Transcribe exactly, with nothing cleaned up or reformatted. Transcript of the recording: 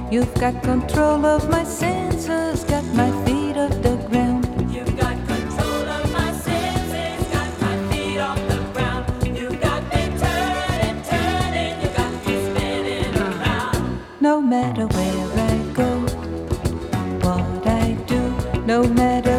You've got control of my senses, got my feet off the ground. You've got control of my senses, got my feet off the ground. You've got me turning, turning, you got me spinning around. No matter where I go, what I do, no matter